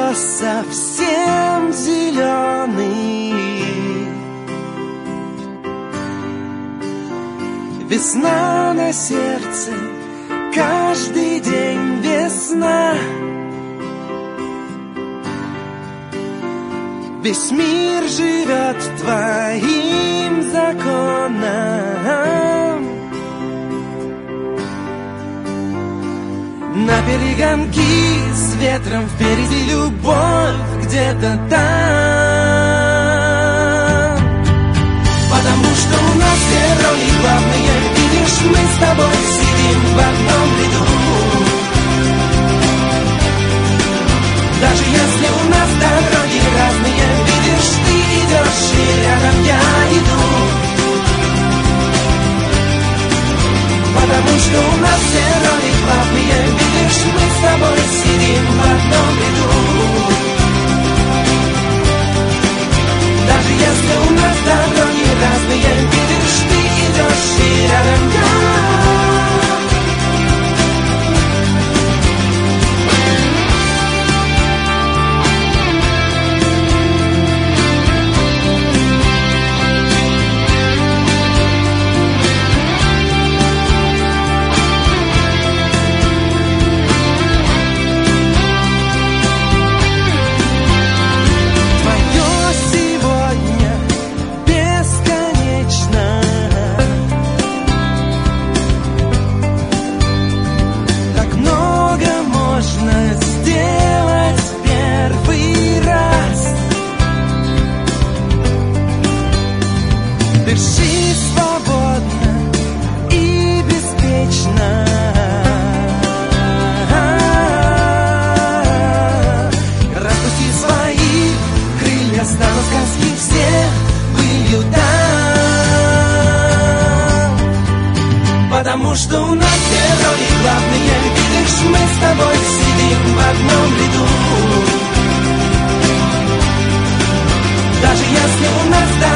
совсем зеленый. Весна на сердце, каждый день весна. Весь мир живет твоим законом. На перегонки с ветром впереди любовь где-то там. Потому что у нас герои главные, видишь, мы с тобой сидим в одном ряду. Даже если у нас дороги разные, видишь, ты идешь и рядом я иду. Потому что у нас герои главные, видишь, мы с тобой сидим в одном ряду. Даже если у нас дороги разные, видишь, ты идешь и рядом я. Дыши свободно и беспечно. Распусти свои крылья, станут сказки все былью там. Потому что у нас герои главные, видишь, мы с тобой сидим в одном ряду. Даже если у нас